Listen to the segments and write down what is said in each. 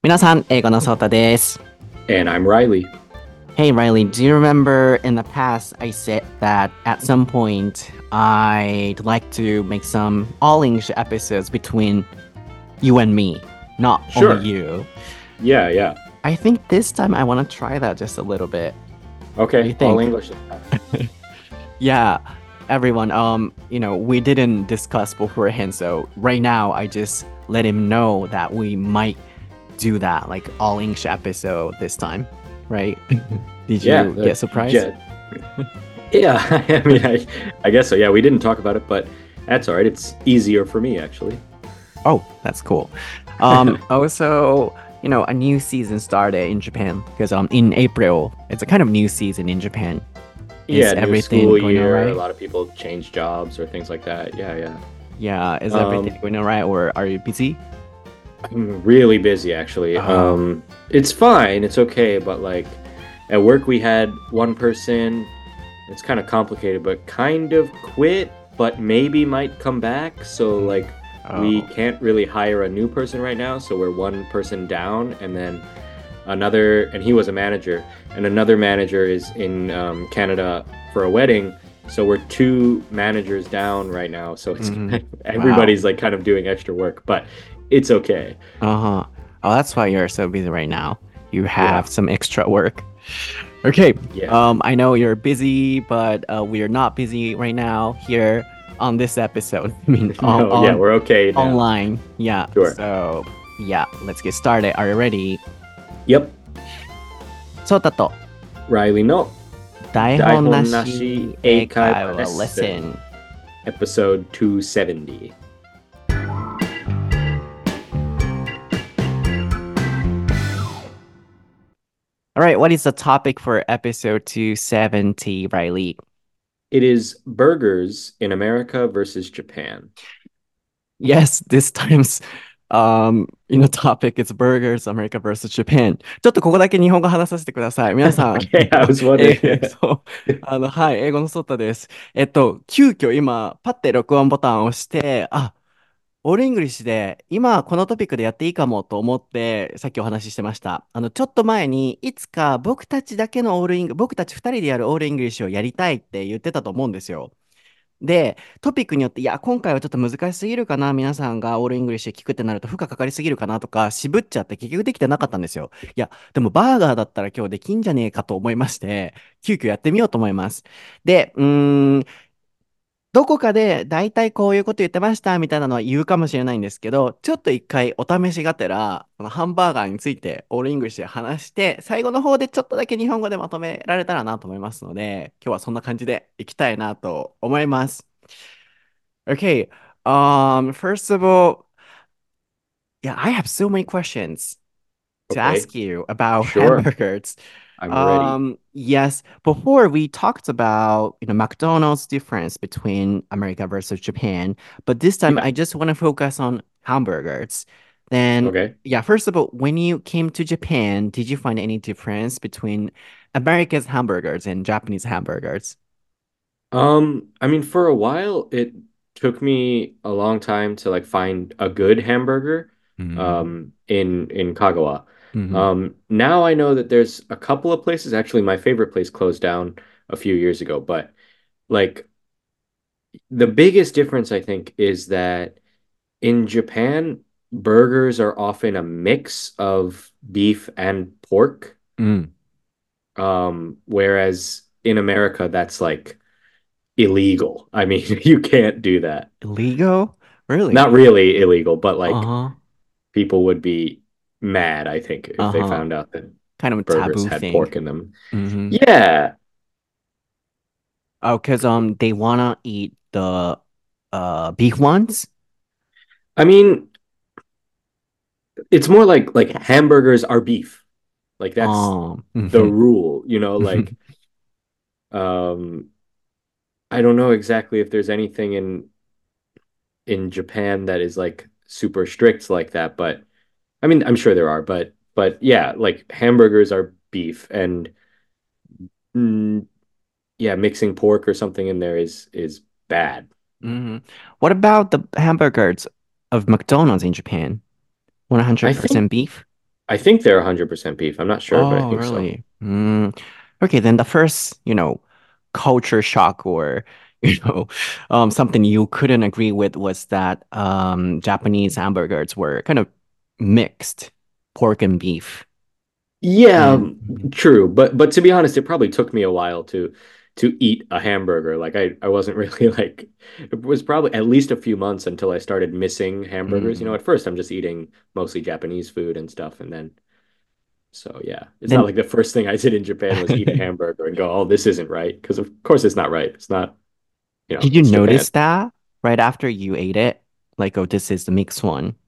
皆さん、英語のソータです。 And I'm Riley. Hey Riley, do you remember in the past I said that at some point I'd like to make some all English episodes between you and me, not only Sure. you. Yeah, yeah. I think this time I want to try that just a little bit. What do you Okay, all think? English this time. Yeah, everyone, we didn't discuss beforehand, so right now I just let him know that we might do that, like all English episode this time, right? Did Yeah, you get surprised? jet. Yeah, I mean, I guess so. Yeah, we didn't talk about it, but that's all right. It's easier for me, actually. Oh, that's cool. Also, a new season started in Japan because in April, it's a kind of new season in Japan. Is Yeah, new everything school going all year. A right? lot of people change jobs or things like that. Yeah, yeah. Yeah, is everything Um, going all right, or are you busy? I'm really busy, actually. Oh. It's fine. It's okay, but like at work, we had one person. It's kind of complicated, but kind of quit, but maybe might come back. So Mm. like we Oh. can't really hire a new person right now, so we're one person down, and then another, and he was a manager, and another manager is in Canada for a wedding. So we're two managers down right now. So it's Hmm. Wow. everybody's like kind of doing extra work, but it's okay. Uh-huh. Oh, that's why you're so busy right now. You have Yeah, some extra work. Okay. yeah. I know you're busy, but we are not busy right now here on this episode. I mean, No, yeah, we're okay now. online. Yeah. Sure. So, yeah, let's get started. Are you ready? Yep. そうだと Riley no 台本な Daihon し Nashi 英 Eikaiwa 会話 Lesson, lesson. episode 270. All right, what is the topic for episode 270, Riley? It is burgers in America versus Japan. Yes, this time's topic is burgers, America versus Japan. ちょっとここだけ日本語話させてください。皆さん、 Okay, I was wondering. そう、はい、英語のソータです。急遽今、パッて録音ボタンを押して、オールイングリッシュで、今このトピックでやっていいかもと思って、さっきお話ししてました。ちょっと前に、いつか僕たちだけの僕たち2人でやるオールイングリッシュをやりたいって言ってたと思うんですよ。で、トピックによって、いや、今回はちょっと難しすぎるかな、皆さんがオールイングリッシュ聞くってなると負荷かかりすぎるかなとか、渋っちゃって結局できてなかったんですよ。いや、でもバーガーだったら今日できんじゃねえかと思いまして、急遽やってみようと思います。で、どこかで大体こういうこと言ってましたみたいなのは言うかもしれないんですけど、ちょっと一回お試しがてら、このハンバーガーについてオールイングリッシュで話して、最後の方でちょっとだけ日本語でまとめられたらなと思いますので、今日はそんな感じでいきたいなと思います。Okay, first of all, yeah, I have so many questions to Okay, ask you about sure. hamburgers. I'm ready. Yes, before we talked about, McDonald's difference between America versus Japan, but this time Yeah. I just want to focus on hamburgers. Then, Okay. yeah, first of all, when you came to Japan, did you find any difference between America's hamburgers and Japanese hamburgers? I mean, for a while, it took me a long time to like find a good hamburger, Mm-hmm. in Kagawa. Mm-hmm. Now I know that there's a couple of places. Actually, my favorite place closed down a few years ago, but like the biggest difference I think is that in Japan, burgers are often a mix of beef and pork. Mm. Whereas in America, that's like illegal. I mean, you can't do that. Illegal? Really? Not really illegal, but like Uh-huh. people would be mad, I think, if they Uh-huh. found out that Kind of a burgers taboo had thing. pork in them. Mm-hmm. Yeah. Oh, because they wanna eat the beef ones. I mean, it's more like hamburgers are beef. Like that's the Mhm. rule, like Mhm. um I don't know exactly if there's anything in Japan that is like super strict like that, but I mean, I'm sure there are, but yeah, like hamburgers are beef and mm, yeah, mixing pork or something in there is bad. Mhm. What about the hamburgers of McDonald's in Japan? I think 100% beef? I think they're 100% beef. I'm not sure, but I Oh, think so. really? Okay, then the first, culture shock or, something you couldn't agree with was that Japanese hamburgers were kind of mixed pork and beef. Yeah, And Mhm. true. But to be honest, it probably took me a while to eat a hamburger. Like I wasn't really like it was probably at least a few months until I started missing hamburgers. You know, Mm. at first I'm just eating mostly Japanese food and stuff, and then so yeah, it's not Then like the first thing I did in Japan was eat a hamburger and go, "Oh, this isn't right," because of course it's not right. It's not, did you it's Japan. notice that right after you ate it? Like, oh, this is the mixed one.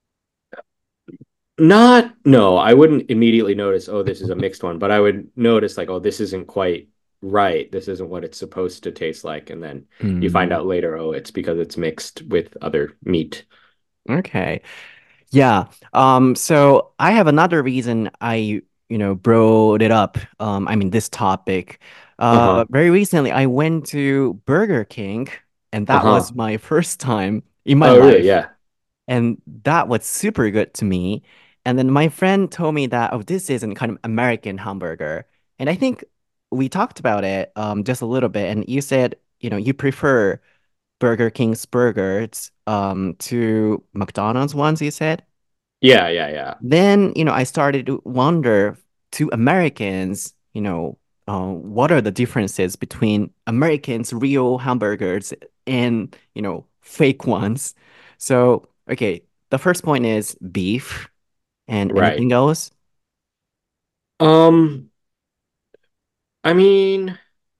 Not, no, I wouldn't immediately notice, oh, this is a mixed one, but I would notice like, oh, this isn't quite right. This isn't what it's supposed to taste like. And then you find Mm, out later, oh, it's because it's mixed with other meat. okay. Yeah. So I have another reason I, brought it up. I mean, this topic. Uh-huh. Very recently I went to Burger King, and that Uh-huh. was my first time in my Oh, really? life. Yeah. And that was super good to me. And then my friend told me that, oh, this is an kind of American hamburger. And I think we talked about it just a little bit. And you said, you prefer Burger King's burgers to McDonald's ones, you said? Yeah, yeah, yeah. Then, I started to wonder to Americans, what are the differences between Americans' real hamburgers and, fake ones? So, okay, the first point is beef and Right. anything else? Um, I mean,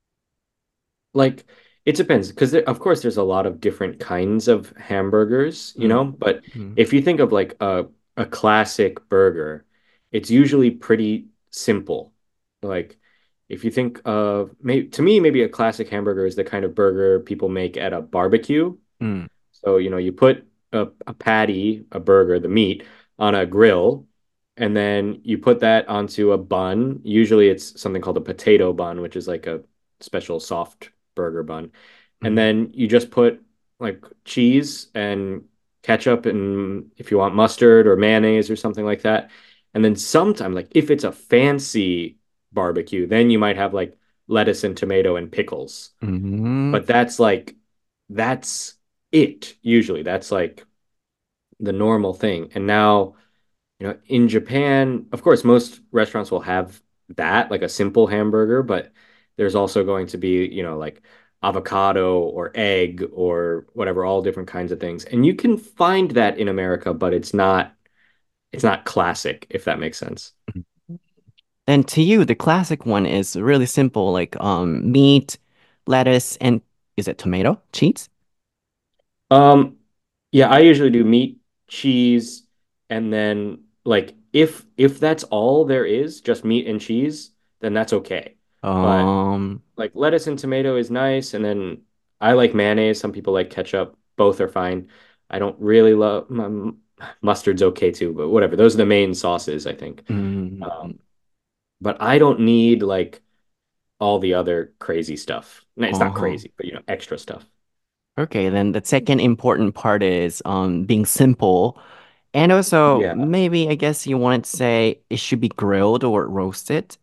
like it depends because of course there's a lot of different kinds of hamburgers, Mm, but mm, if you think of like a classic burger, it's usually pretty simple. Like if you think of to me maybe a classic hamburger is the kind of burger people make at a barbecue. mm, So, you put a patty, a burger, the meat on a grill, and then you put that onto a bun. Usually it's something called a potato bun, which is like a special soft burger bun. And mm, then you just put like cheese and ketchup and if you want mustard or mayonnaise or something like that. And then sometime, like if it's a fancy barbecue, then you might have like lettuce and tomato and pickles. mm. But that's it usually. That's like the normal thing. And now, in Japan, of course, most restaurants will have that, like a simple hamburger, but there's also going to be, like avocado or egg or whatever, all different kinds of things. And you can find that in America, but it's not classic, if that makes sense. And to you, the classic one is really simple, like meat, lettuce, and is it tomato, cheese? Um, yeah, I usually do meat, cheese, and then like if that's all there is, just meat and cheese, then that's okay. But Um, like lettuce and tomato is nice, and then I like mayonnaise. Some people like ketchup. Both are fine. I don't really love mustard's okay too, but whatever. Those are the main sauces, I think. mm, Um, but I don't need like all the other crazy stuff. No, it's not uh-huh. crazy, but extra stuff. Okay, then the second important part is being simple. And also, Yeah. maybe I guess you wanted to say it should be grilled or roasted.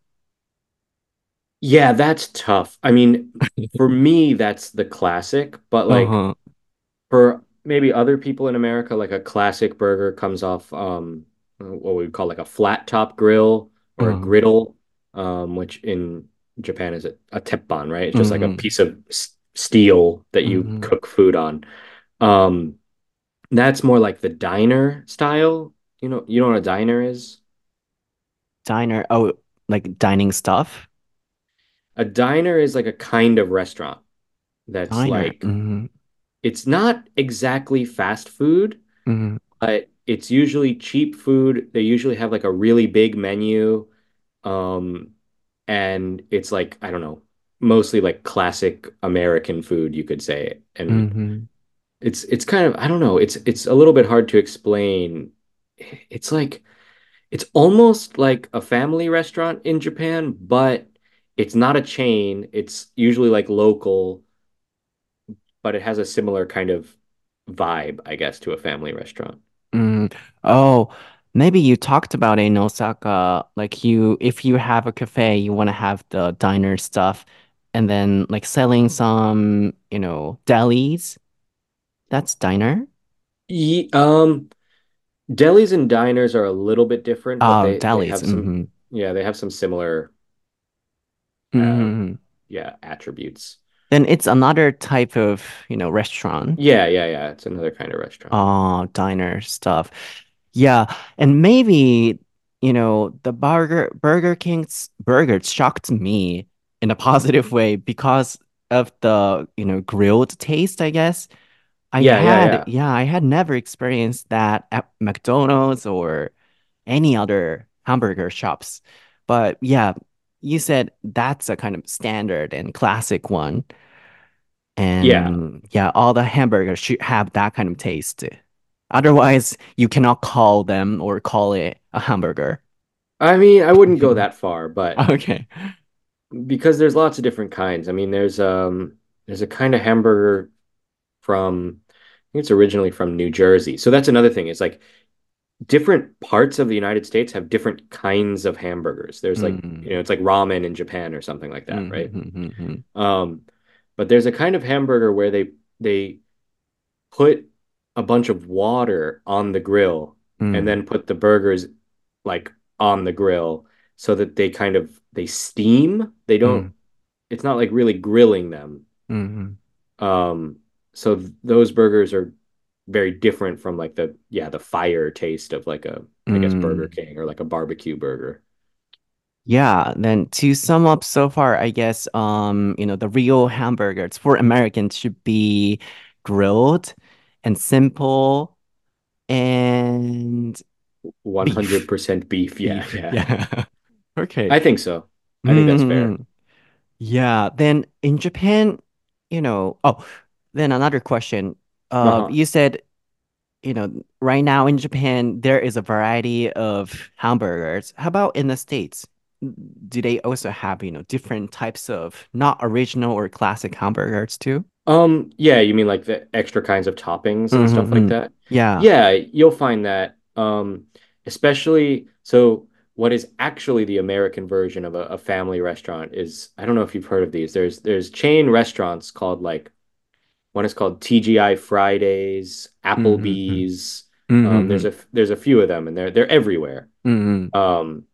Yeah, that's tough. I mean, for me, that's the classic, but like Uh-huh. for maybe other people in America, like a classic burger comes off what we would call like a flat top grill or a Uh-huh. griddle, which in Japan is a teppan, right? It's just like a Mm-hmm. piece of steel that you Mm-hmm. cook food on. Um, that's more like the diner style. You know what a diner is? Diner. Oh, like dining stuff. A diner is like a kind of restaurant that's Diner. like Mm-hmm. it's not exactly fast food, Mm-hmm. but it's usually cheap food. They usually have like a really big menu. Um, and it's like, I don't know, mostly like classic American food, you could say. And Mm-hmm. it's kind of, I don't know, it's a little bit hard to explain. It's like it's almost like a family restaurant in Japan, but it's not a chain. It's usually like local, but it has a similar kind of vibe, I guess, to a family restaurant. Mm. Oh. Maybe you talked about it in Osaka, like if you have a cafe, you want to have the diner stuff, and then like selling some, delis. That's diner. Ye Delis and diners are a little bit different, but Oh, they delis. have some, Mm-hmm. yeah, they have some similar Mm-hmm. yeah, attributes. Then it's another type of, restaurant. Yeah. It's another kind of restaurant. Oh, diner stuff. Yeah, and maybe, the Burger King's burgers shocked me in a positive way because of the, grilled taste, I guess. Yeah. I had never experienced that at McDonald's or any other hamburger shops. But yeah, you said that's a kind of standard and classic one. Yeah. And yeah, all the hamburgers should have that kind of taste. Otherwise, you cannot call them or call it a hamburger. I mean, I wouldn't go that far, but Okay. because there's lots of different kinds. I mean, there's a kind of hamburger from I think it's originally from New Jersey. So that's another thing. It's like different parts of the United States have different kinds of hamburgers. There's like, Mm, it's like ramen in Japan or something like that, right? mm, Um, but there's a kind of hamburger where they put a bunch of water on the grill and mm, then put the burgers like on the grill so that they steam. They don't mm, it's not like really grilling them. mm, Um, so those burgers are very different from like the fire taste of like I guess Burger mm. King or like a barbecue burger. Yeah, then to sum up so far, I guess the real hamburgers for Americans should be grilled and simple and beef. 100% beef. Yeah, Beef. yeah. Yeah. Okay. I think so. I think that's fair. Mm, yeah. Then in Japan, oh, then another question. Uh-huh. You said, right now in Japan, there is a variety of hamburgers. How about in the States? Do they also have, different types of not original or classic hamburgers too? Yeah, you mean like the extra kinds of toppings and stuff like Mm-hmm. that? Yeah. Yeah, you'll find that. Especially so what is actually the American version of a family restaurant is I don't know if you've heard of these. There's chain restaurants called like one is called TGI Fridays, Mm-hmm. Applebee's. Mm-hmm. There's a few of them and they're everywhere. Mm-hmm. Um,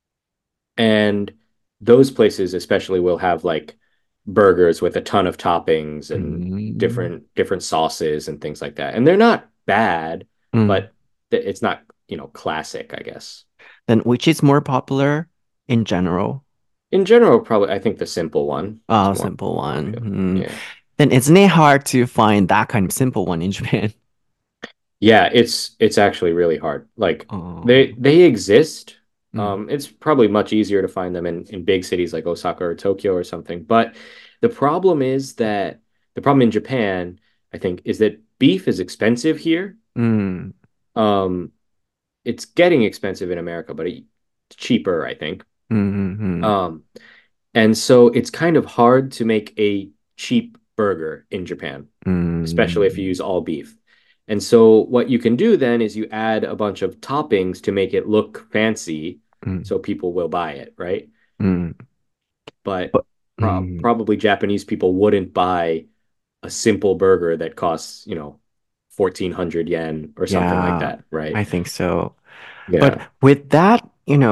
and those places especially will have like burgers with a ton of toppings and Mm-hmm. different sauces and things like that. And they're not bad, Mm. but it's not, classic, I guess. Then which is more popular in general? In general, probably I think the simple one is Oh, more simple one. popular. Mm. Yeah. Then isn't it hard to find that kind of simple one in Japan? Yeah, it's actually really hard. Like Oh. they exist. Mm. It's probably much easier to find them in big cities like Osaka or Tokyo or something. But the problem is that the problem in Japan, I think, is that beef is expensive here. Mm. Um, it's getting expensive in America, but it's cheaper, I think. Mm-hmm. Um, and so it's kind of hard to make a cheap burger in Japan, especially if you Mm. use all beef. And so what you can do then is you add a bunch of toppings to make it look fancy Mm. so people will buy it, right? Mm. But But probably Japanese people wouldn't buy a simple burger that costs, 1,400 yen or something like yeah, that, right? I think so. But Yeah. with that,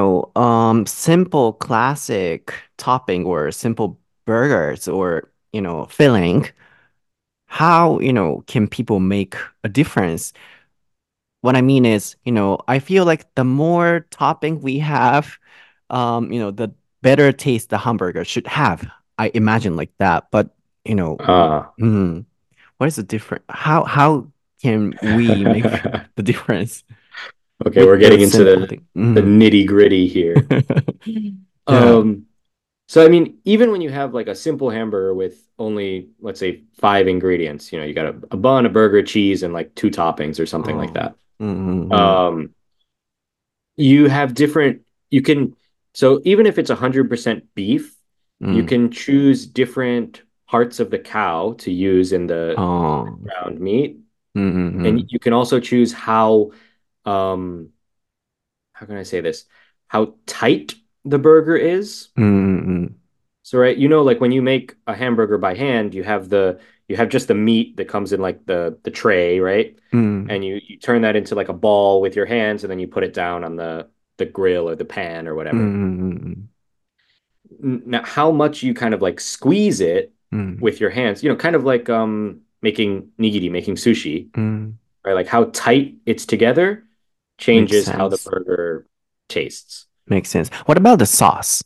simple classic topping or simple burgers or, filling, how, can people make a difference? What I mean is, I feel like the more topping we have, the better taste the hamburger should have. I imagine like that. But, you know, Uh, mm, what is the difference? How can we make the difference okay, we're with getting those into simple things? the nitty gritty here. Yeah. Um, so I mean, even when you have like a simple hamburger with only, let's say, five ingredients, you got a bun, a burger, cheese, and like two toppings or something like Oh. that. Mm-hmm. Um, you have different, you can, so even if it's 100% beef, you Mm. can choose different parts of the cow to use in the Oh. ground meat. And Mm-hmm. you can also choose um, how can I say this? How tight the burger is. Mm, So right, like when you make a hamburger by hand, you have just the meat that comes in like the tray, right? mm, And you turn that into like a ball with your hands, and then you put it down on the grill or the pan or whatever. mm, Now, how much you kind of like squeeze it mm, with your hands, kind of like making nigiri, making sushi, mm. right? Like how tight it's together Makes changes how the sense. burger tastes. Makes sense. What about the sauce?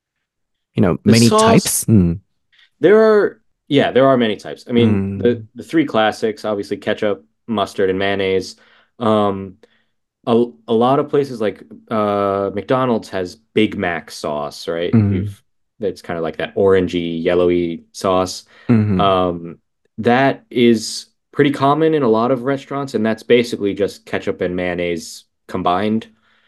The Many sauce, types? Mm, there are many types. I mean, the mm, the three classics, obviously ketchup, mustard, and mayonnaise. Um, a lot of places like McDonald's has Big Mac sauce, right? If mm, you've That's kind of like that orangey, yellowy sauce. mm, Um, that is pretty common in a lot of restaurants, and that's basically just ketchup and mayonnaise combined.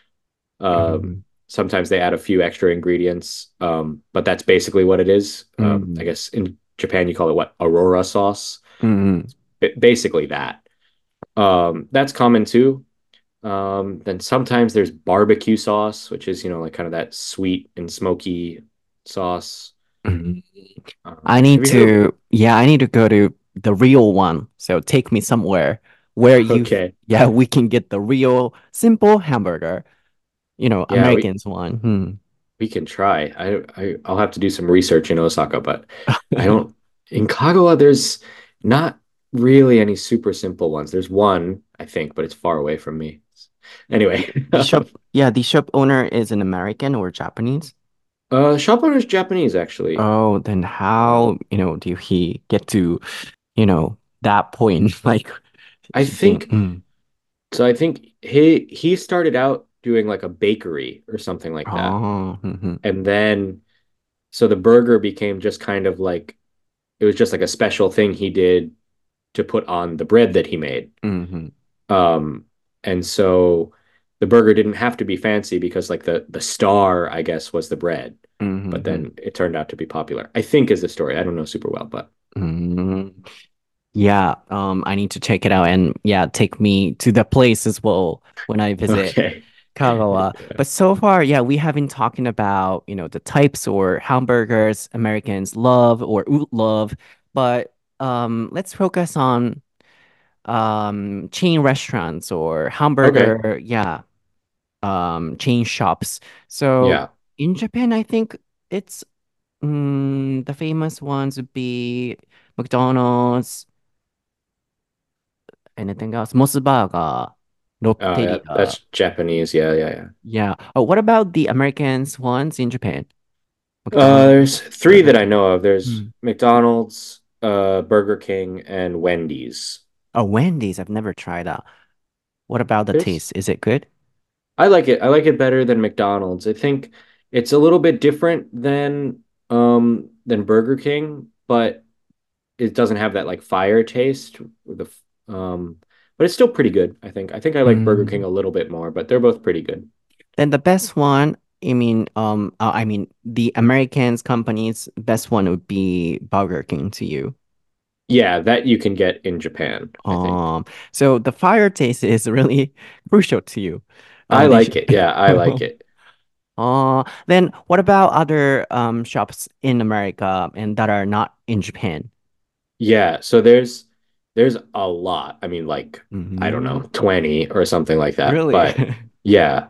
Um, mm, Sometimes they add a few extra ingredients, but that's basically what it is. I mm, guess in Japan you call it what? Aurora sauce. mm. Basically that. That's common too. Then sometimes there's barbecue sauce, which is, like kind of that sweet and smoky sauce. Mm. I need Have you heard of? to, yeah, I need to go to the real one. So take me somewhere where Okay. yeah, we can get the real simple hamburger, Yeah, Americans one. we can try. I'll have to do some research in Osaka, but I don't in Kagawa there's not really any super simple ones. There's one, I think, but it's far away from me. Anyway, The shop owner is an American or Japanese. shop owner's Japanese actually. Oh, then how, Um, do he get to, that point? Like I being, think so. I think he started out doing like a bakery or something like that, oh, and then so the burger became just kind of like it was just like a special thing he did to put on the bread that he made. mm-hmm, Um, and so the burger didn't have to be fancy because like the star, I guess, was the bread. But mm-hmm, then it turned out to be popular. I think is the story. I don't know super well, but mm-hmm. Yeah, I need to check it out and yeah, take me to the place as well when I visit okay. Kagawa. Yeah. But so far, yeah, we have been talking about, the types or hamburgers Americans love or would love. But let's focus on chain restaurants or Okay. hamburger, yeah, chain shops. So Yeah. in Japan, I think it's the famous ones would be McDonald's. Anything else? Mossburger, Yeah, Lotteria. that's Japanese. Yeah, yeah, yeah. Yeah. Oh, what about the Americans ones in Japan? McDonald's, There's three Burger that I know King. of. There's Hmm. McDonald's, Burger King, and Wendy's. Oh, Wendy's. I've never tried that. What about the There's taste? Is it good? I like it. I like it better than McDonald's. I think it's a little bit different than Burger King, but it doesn't have that like fire taste with but it's still pretty good, I think. I think I like Burger King Mm. a little bit more, but they're both pretty good. Then the best one, I mean, the Americans company's best one would be Burger King to you. Yeah, that you can get in Japan, I think. Um, so the fire taste is really crucial to you. I Did like it. Yeah, I like you? it. Then what about other shops in America and that are not in Japan? Yeah, so there's a lot. I mean, like, I don't know, Hmm. 20 or something like that. Really? But yeah.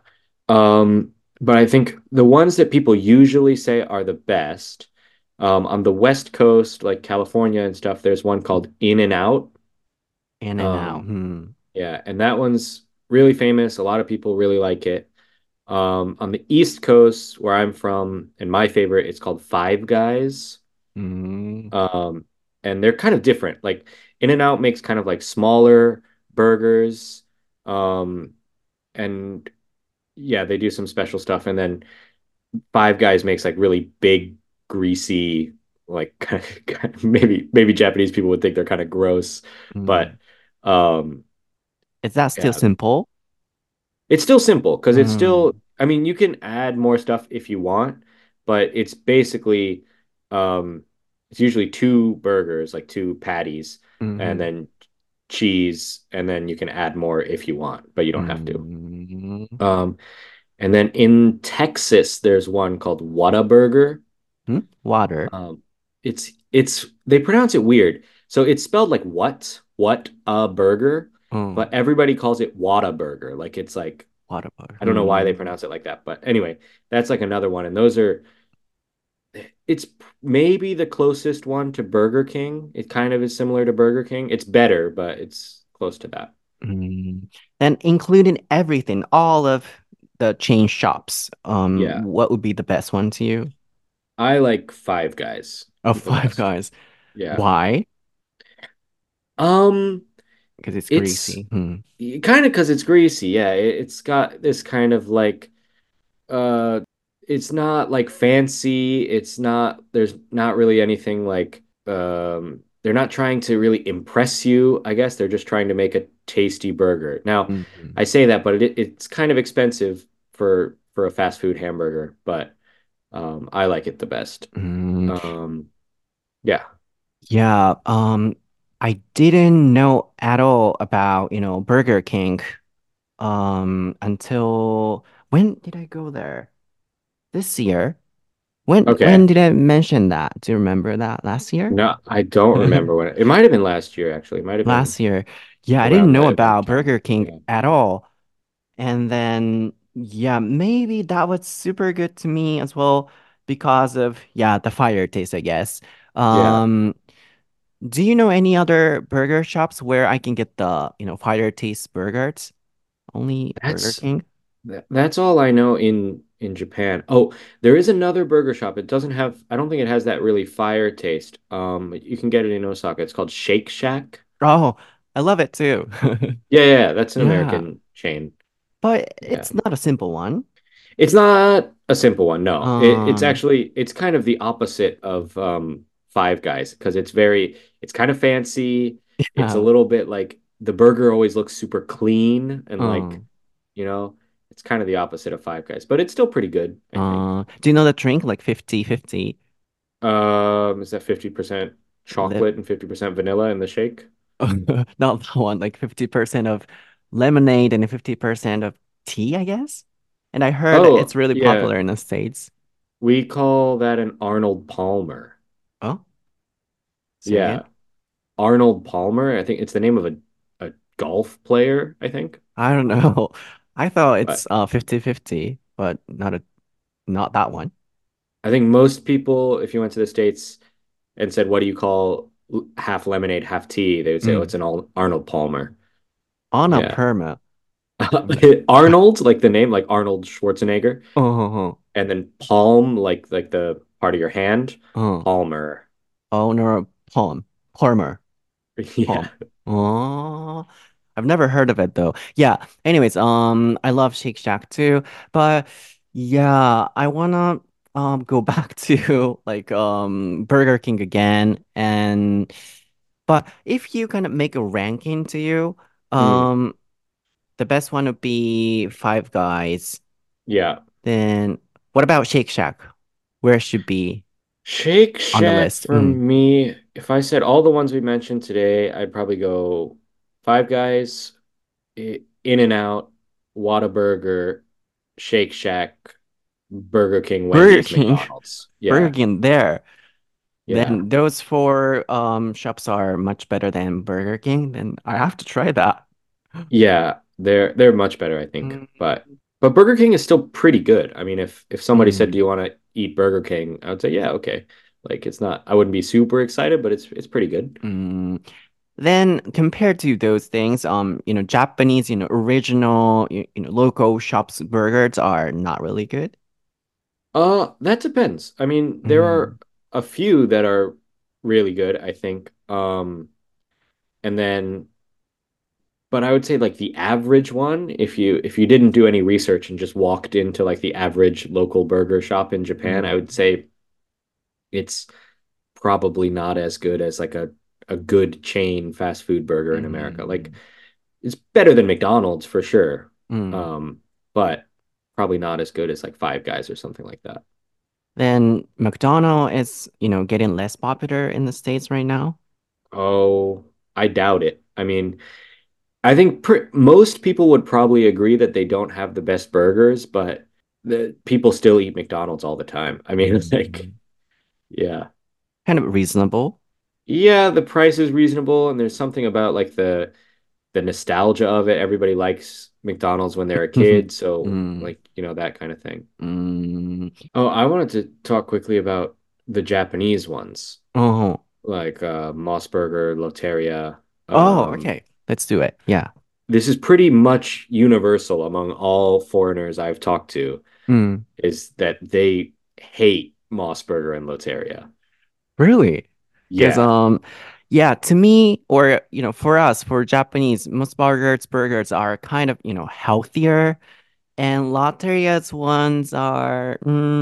But I think the ones that people usually say are the best, on the West Coast, like California and stuff, there's one called In and Out. In and out. Um, Hmm. yeah, and that one's really famous. A lot of people really like it. On the East Coast, where I'm from, and my favorite, it's called Five Guys. Hmm. Um, and they're kind of different. Like In-N-Out makes kind of like smaller burgers. Um, and yeah, they do some special stuff. And then Five Guys makes like really big, greasy, like maybe Japanese people would think they're kind of gross, but Mm. um, Is that still yeah, simple? it's still simple because it's still, Mm. I mean, you can add more stuff if you want, but it's basically, um, it's usually two burgers, like two patties, and Hmm. then cheese, and then you can add more if you want, but you don't have to. Mm. Um, And then in Texas, there's one called Whataburger. Hmm? Water. It's they pronounce it weird. So it's spelled like what a burger, Oh, but everybody calls it Whataburger. Like it's like water bar. I don't know why they Hmm. pronounce it like that, but anyway, that's like another one. And those are it's maybe the closest one to Burger King. It kind of is similar to Burger King. It's better, but it's close to that. Mm. Then including everything, all of the chain shops, Yeah. what would be the best one to you? I like Five Guys Of the Five best. Guys. Yeah. Why? Um, Because it's it's greasy. Hmm. kind of because it's greasy. Yeah, it's got this kind of like uh it's not like fancy. It's not there's not really anything like they're not trying to really impress you, I guess. They're just trying to make a tasty burger. Now, Hmm. I say that, but it's kind of expensive for a fast food hamburger, but I like it the best. Mm. Um yeah. Yeah, I didn't know at all about, Burger King, until when did I go there? This year? When Okay. did I mention that? Do you remember that last year? No, I don't remember when it might have been last year actually. It might have been Last year. Yeah, I didn't around know that event about time. Burger King Yeah. at all. And then, yeah, maybe that was super good to me as well because of, yeah, the fire taste, I guess. Yeah. Um, do you know any other burger shops where I can get the, fire taste burgers? Only Burger That's King? that's all I know in Japan. Oh, there is another burger shop. It doesn't have I don't think it has that really fire taste. You can get it in Osaka. It's called Shake Shack. Oh, I love it too. Yeah, that's an Yeah, American chain. but Yeah. it's not a simple one. It's not a simple one, no. It's Um, actually it's kind of the opposite of Five Guys because it's kind of fancy. It's a yeah. little bit like the burger always looks super clean and like, Um, you know, it's kind of the opposite of Five Guys, but it's still pretty good, I think. do you know the drink like 50-50? Is that 50% Lip chocolate and 50% vanilla in the shake? not that one, like 50% of lemonade and 50% of tea, I guess. And I heard it's Oh, really yeah. popular in the States. We call that an Arnold Palmer. Oh, say again. Yeah. Arnold Palmer. I think it's the name of a golf player, I think. I don't know. I thought But it's 50-50, but not that one. I think most people, if you went to the States and said, "What do you call half lemonade, half tea?" They would say, "Oh, Mm. it's an Arnold Palmer." On a Yeah. perma. Arnold, like the name, like Arnold Schwarzenegger, Oh, and then Palm, like the part of your hand, oh, Palmer. owner Palmer. Yeah. Palm. Oh, I've never heard of it though. Yeah. Anyways, I love Shake Shack too, but yeah, I wanna go back to like Burger King again, and but if you kind of make a ranking to you, Mm, um the best one would be Five Guys. yeah. Then what about Shake Shack? Where should be Shake on the Shack list? for me, if I said all the ones we mentioned today, I'd probably go Five Guys, In and Out, Whataburger, Shake Shack, Burger King, Burger Wendy's, King, McDonald's. Burger Yeah. King there. Yeah. Then those four shops are much better than Burger King. Then I have to try that. Yeah. They're much better, I think. Mm, But Burger King is still pretty good. I mean, if somebody said, "Do mm, you want to eat Burger King?" I would say, "Yeah, okay." Like it's not I wouldn't be super excited, but it's pretty good. mm. Then compared to those things, Japanese, original, local shops burgers are not really good. That depends. I mean, there are Mm, a few that are really good, I think. And then, but I would say like the average one, if you didn't do any research and just walked into like the average local burger shop in Japan, I mm, would say it's probably not as good as like a good chain fast food burger in America. Like mm, it's better than McDonald's for sure. mm. Um, but probably not as good as like Five Guys or something like that. Then McDonald's is, getting less popular in the States right now. Oh, I doubt it. I mean, I think most people would probably agree that they don't have the best burgers, but the people still eat McDonald's all the time. I mean, it's like, Mm. yeah. Kind of reasonable. Yeah, the price is reasonable, and there's something about like the nostalgia of it. Everybody likes McDonald's when they're a kid, so Mm, like, that kind of thing. mm. Oh, I wanted to talk quickly about the Japanese ones, Oh, like Mossberger, Loteria. oh, Um, okay. Let's do it. Yeah. this is pretty much universal among all foreigners I've talked to, Mm, is that they hate Mossberger and Loteria. really? Because Yeah. yeah, to me, or for us, for Japanese, most burgers are kind of, healthier, and Lotteria's ones are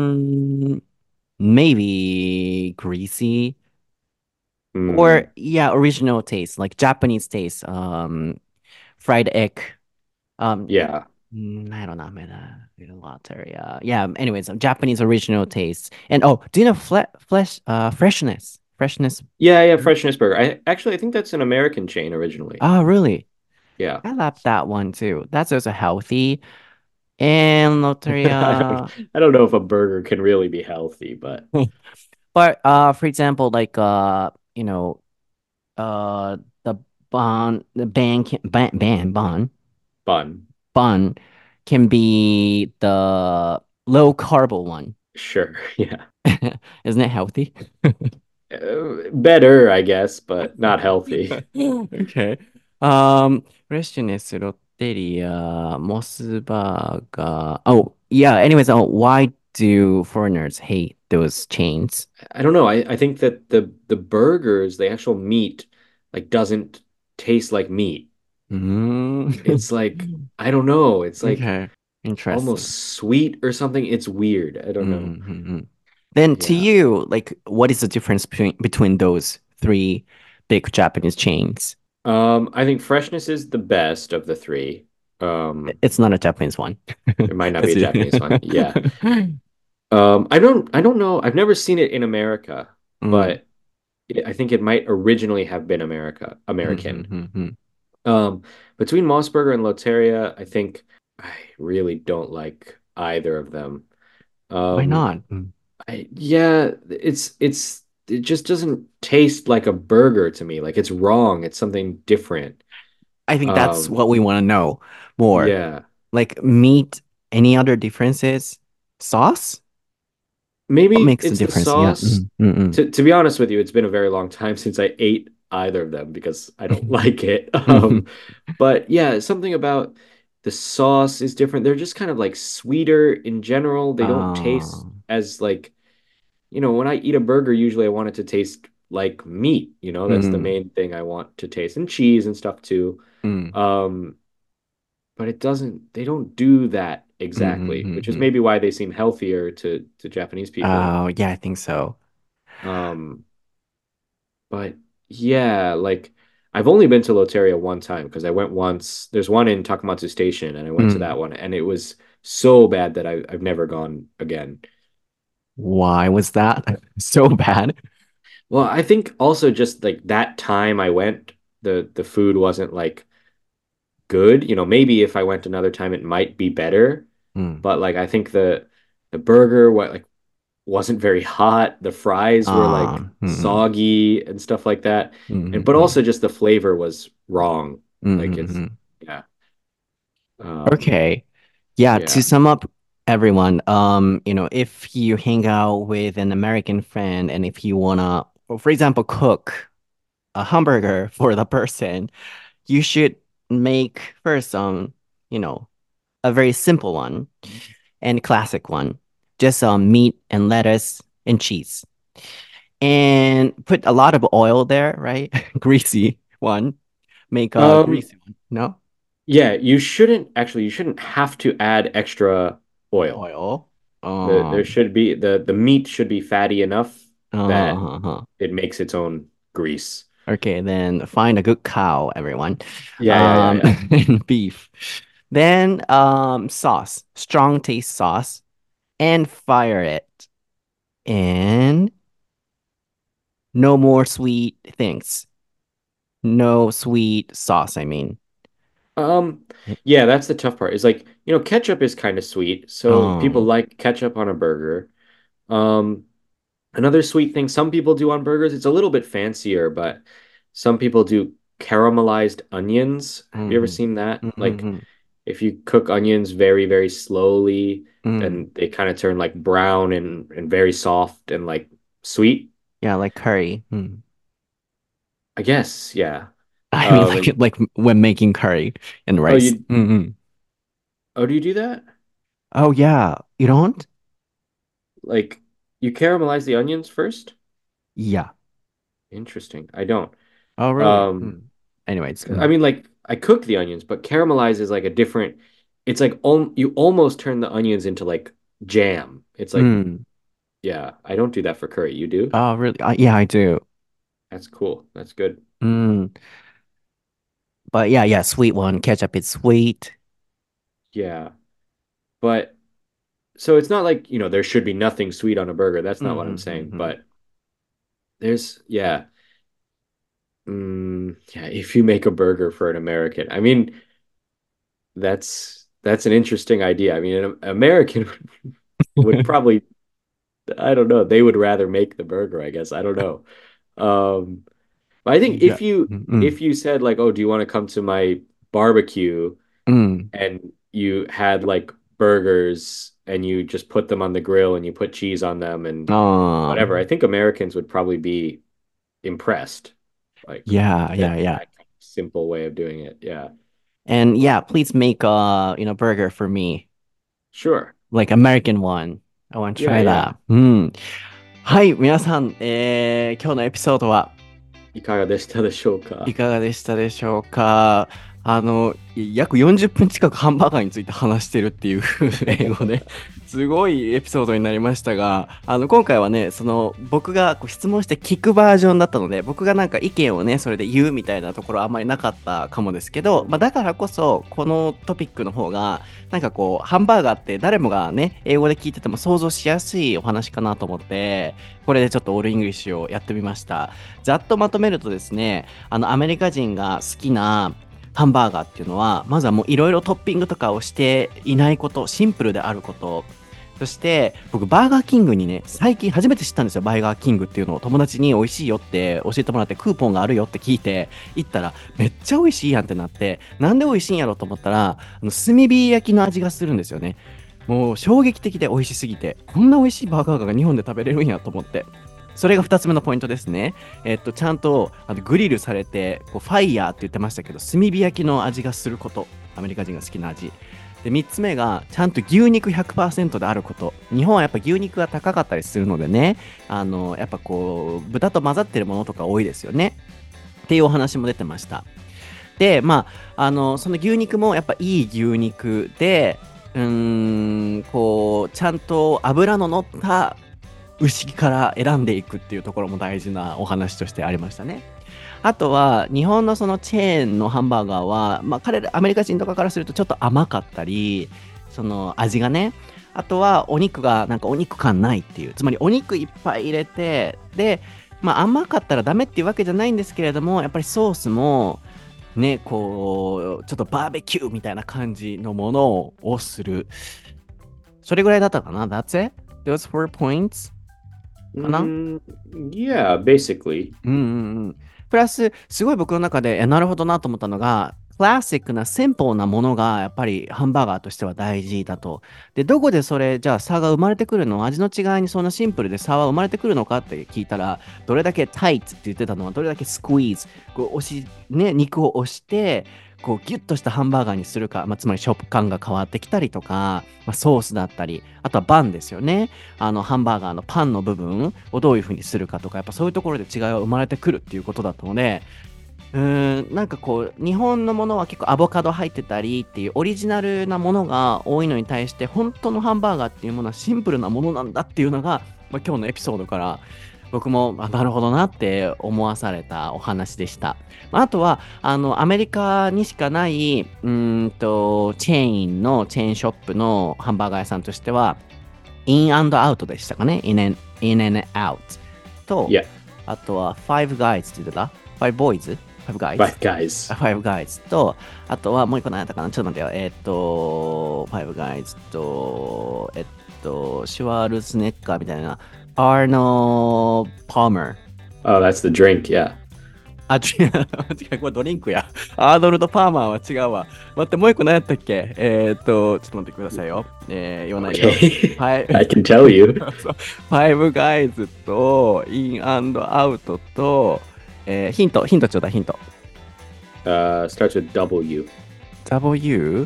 maybe greasy, or Mm, yeah, original taste, like Japanese taste. Fried egg. Um, yeah. I don't know, man. Lotteria. Yeah. Anyways, Japanese original taste. And oh, do you know freshness? Freshness. Yeah, yeah, Freshness Burger. I think that's an American chain originally. Oh, really? Yeah. I love that one too. That's also healthy. And I don't Lotteria. I don't know if a burger can really be healthy, but But for example, like the the bun. bun can be the low carb one. Sure. Yeah. Isn't it healthy? Better, I guess, but not healthy. Okay.フレッシュネス、ロッテリア、モスバーガー. Oh, yeah. Anyways, why do foreigners hate those chains? I don't know. I think that the burgers, the actual meat, like doesn't taste like meat. Mm. It's like, I don't know. It's like Okay. almost Interesting. sweet or something. It's weird. I don't know. Mm-hmm. Then to Yeah. you, like, what is the difference between those three big Japanese chains? I think Freshness is the best of the three. Um, It's not a Japanese one. it might not be That's a Japanese one. Yeah. it. I don't know. I've never seen it in America, Mm. but I think it might originally have been American. Mm-hmm. Um, between Mossberger and Loteria, I think I really don't like either of them. Why Um, not? Mm. yeah, it just doesn't taste like a burger to me. Like it's wrong. It's something different. I think that's Um, what we want to know more. yeah. Like meat, any other differences? Sauce? What Maybe makes the it's the difference? Yeah. sauce. Mm. To be honest with you, it's been a very long time since I ate either of them because I don't like it. Mm-mm. But yeah, something about the sauce is different. They're just kind of like sweeter in general. They don't taste Uh, as like, when I eat a burger, usually I want it to taste like meat. That's the mm, main thing I want to taste, and cheese and stuff too. mm, Um, but they don't do that exactly, which is mm. maybe why they seem healthier to Japanese people. Oh, yeah, I think so. Um, but yeah, like I've only been to Loteria one time because I went once. There's one in Takamatsu Station, and I went to Mm. that one, and it was so bad that I've never gone again. Why was that so bad? Well, I think also just like that time I went, the food wasn't like good. Maybe if I went another time, it might be better. Mm. But like I think the burger wasn't very hot. The fries were like Mm, soggy and stuff like that. And but mm. also just the flavor was wrong. Like it's Mm. yeah. Um Okay. Yeah, to yeah. sum up everyone, if you hang out with an American friend and if you wanna, well, for example, cook a hamburger for the person, you should make first you know, a very simple one and classic one. Just meat and lettuce and cheese. And put a lot of oil there, right? Greasy one. Make a Um greasy one. No? yeah, you shouldn't have to add extra oil. Oil. There should be the meat should be fatty enough that Uh-huh. it makes its own grease. Okay, then find a good cow, everyone. Yeah, yeah, yeah, yeah. And beef. Then sauce, strong taste sauce, and fire it. And no more sweet things. No sweet sauce, I mean. Um, え、 yeah, that's the tough part. Is like, ketchup is kind of sweet, う so people ん。 like ketchup on a burger. Um, Another sweet thing some people do on burgers, it's a little bit fancier, but some people do caramelized onions. うん。 Have you ever うん。 seen that? うん。う Like ん。 if you cook onions very, very slowly, うん。 then they kind of turn like brown and very soft and like sweet. Yeah, like curry. うん。 I guess, yeah. I mean, like, And like when making curry and oh, rice. you うんうん。 do you do that? Oh, yeah. You don't? Like you caramelize the onions first? Yeah. Interesting. I don't. Oh, really? Um, うん。Anyways.う I ん。 mean, like I cook the onions, but caramelize is like a different. It's like you almost turn the onions into like jam. It's う like, ん。 yeah, I don't do that for curry. You do? Oh, really? Yeah, I do. That's cool. That's good. うん。But yeah, yeah, sweet one. Ketchup is sweet. Yeah, but so it's not like, there should be nothing sweet on a burger. That's うん、 not う what I'm ん、うん、 saying. うん。 But yeah, if you make a burger for an American, I mean, that's an interesting idea. I mean, an American would probably, I don't know, they would rather make the burger, I guess. I don't know. Um, but I think いや、うん、うん、 if you said like, "Oh, do you want to come to my barbecue?" うん。 and you had like burgers and you just put them on the grill and you put cheese on them and ああ、 whatever, I think Americans would probably be impressed. Like yeah, that yeah, yeah. that kind of simple way of doing it. Yeah. And yeah, please make burger for me. Sure. Like American one. I want to Yeah, try yeah. that. うん。はい、皆さん、今日のエピソードはいかがでしたでしょうか？ いかがでしたでしょうか？約40分近くハンバーガーについて話してるっていう英語で、すごいエピソードになりましたが、今回はね、僕がこう質問して聞くバージョンだったので、僕がなんか意見をね、それで言うみたいなところはあんまりなかったかもですけど、まあ、だからこそ、このトピックの方が、なんかこう、ハンバーガーって誰もがね、英語で聞いてても想像しやすいお話かなと思って、これでちょっとオールイングリッシュをやってみました。ざっとまとめるとですね、アメリカ人が好きなハンバーガーっていうのは、まずはもういろいろトッピングとかをしていないこと、シンプルであること、そして、僕、バーガーキングにね、最近初めて知ったんですよ、バーガーキングっていうのを。友達に美味しいよって教えてもらって、クーポンがあるよって聞いて、行ったら、めっちゃ美味しいやんってなって、なんで美味しいんやろうと思ったら、炭火焼きの味がするんですよね。もう衝撃的で美味しすぎて、こんな美味しいバーガーが日本で食べれるんやと思って。それが2つ目のポイントですね。ちゃんとグリルされて、こうファイヤーって言ってましたけど、炭火焼きの味がすること。アメリカ人が好きな味。で、3つ目が、ちゃんと牛肉100%であること。日本はやっぱ牛肉が高かったりするのでね、やっぱこう、豚と混ざってるものとか多いですよね。っていうお話も出てました。で、まあ、その牛肉もやっぱいい牛肉で、こう、ちゃんと脂の乗った牛から選んでいくっていうところも大事なお話としてありましたね。あとは、日本のそのチェーンのハンバーガーは、まあ、彼ら、アメリカ人とかからするとちょっと甘かったり、その味がね、あとはお肉がなんかお肉感ないっていう、つまりお肉いっぱい入れて、で、まあ甘かったらダメっていうわけじゃないんですけれども、やっぱりソースも、ね、こう、ちょっとバーベキューみたいな感じのものをする。それぐらいだったかな？ That's it? Those 4 points? かな？ Mm, yeah, basically. うんうんうん。プラス、すごい僕の中で、なるほどなと思ったのが、クラシックな、シンプルなものが、やっぱりハンバーガーとしては大事だと。で、どこでそれ、じゃあ差が生まれてくるの？味の違いにそんなシンプルで差は生まれてくるのかって聞いたら、どれだけタイツって言ってたのは、どれだけスクイーズ、こうね、肉を押して、こうギュッとしたハンバーガーにするか、まあ、つまり食感が変わってきたりとか、まあ、ソースだったり、あとはバンですよね。ハンバーガーのパンの部分をどういう風にするかとか、やっぱそういうところで違いは生まれてくるっていうことだったので、なんかこう、日本のものは結構アボカド入ってたりっていうオリジナルなものが多いのに対して、本当のハンバーガーっていうものはシンプルなものなんだっていうのが、まあ、今日のエピソードから僕も、なるほどなって思わされたお話でした。あとは、アメリカにしかない、チチェーンショップのハンバーガー屋さんとしては、インアンドアウトでしたかね。インアンドアウトと、 Yeah. あとは、ファイブガイズって言ってた？ファイブボーイズ Five Guys? Five Guys. Five Guys と、あとはもう一個何やったかなちょっと待ってよ。Five Guys と、シュワルツェネッガーみたいな、アーノー・パーマー。 Oh, that's the drink. Yeah. あ、違う、違う、これドリンクや。アーノルド・パーマーは違うわ。待って、もう一個何やったっけちょっと待ってくださいよ。言わないよ。 Okay. はい。 I can tell you. そうファイブガイズと、インアウトと、ヒントちょうだい、ヒント。 Starts with W. W?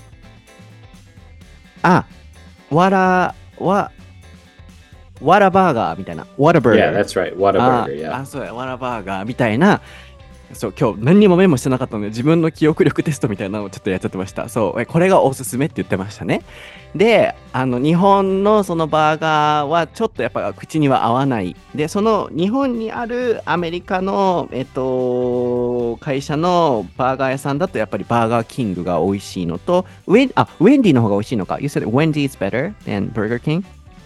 あ、わら、わ、わらバーガーみたいな。わらバー Yeah, ガー。 that's right. Whataburger. Yeah. そうや、わらバーガーみたいな。そう、今日何にもメモしてなかったので、自分の記憶力テストみたいなのをちょっとやっちゃってました。そう、これがおすすめって言ってましたね。で、日本のそのバーガーはちょっとやっぱ口には合わない。で、その日本にあるアメリカの、会社のバーガー屋さんだとやっぱりバーガーキングが美味しいのと、ウェンディの方が美味しいのか。You said Wendy's better than Burger King?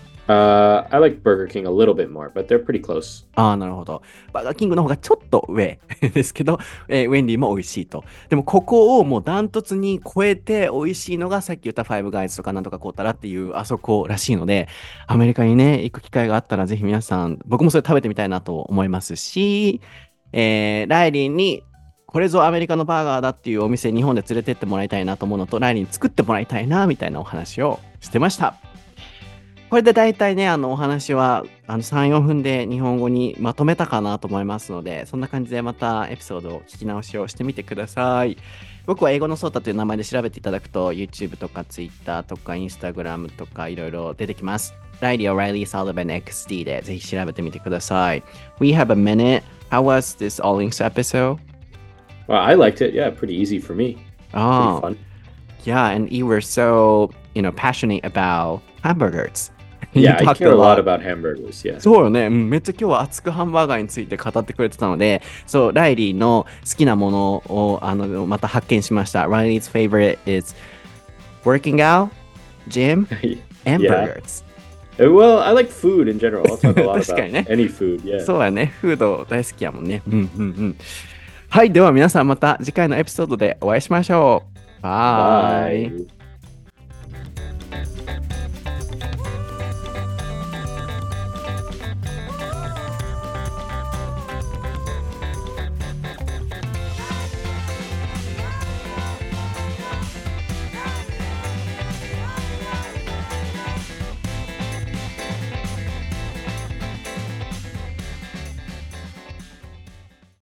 I like Burger King a little bit more, but they're pretty close. ああ、なるほど。バーガーキングの方がちょっと上ですけど、ウェンディも美味しいと。でもここをもうダントツに超えて美味しいのがさっき言ったファイブガイズとかなんとかこうたらっていうあそこらしいので、アメリカにね、行く機会があったらぜひ皆さん、僕もそれ食べてみたいなと思いますし、ライリーにこれぞアメリカのバーガーだっていうお店日本で連れてってもらいたいなと思うのと、ライリーに作ってもらいたいなみたいなお話をしてました。これで大体ね、お話は3、4分で日本語にまとめたかなと思いますので、そんな感じでまたエピソードを聞き直しをしてみてください。僕は英語のソータという名前で調べていただくと、YouTube とか Twitter とか Instagram とかいろいろ出てきます。ライリー・オライリー・サルバン XD でぜひ調べてみてください。We have a minute. How was this All Links episode? Well, I liked it. Yeah, pretty easy for me. Pretty Oh, fun. yeah, and you were so, passionate about hamburgers. You Yeah, I talked care a a lot lot. about hamburgers. Yeah. そうよね、めっちゃ今日は熱くハンバーガーについて語ってくれてたので、そう、ライリーの好きなものをまた発見しました。ライリー 's favorite is working out, gym, and Yeah. burgers. Well, I like food in general. I'll talk a lot 確か about にね。 any food. Yeah. そうやね、フード大好きやもんね。うんうんうん。はい、では皆さんまた次回のエピソードでお会いしましょう。バイ。 Bye.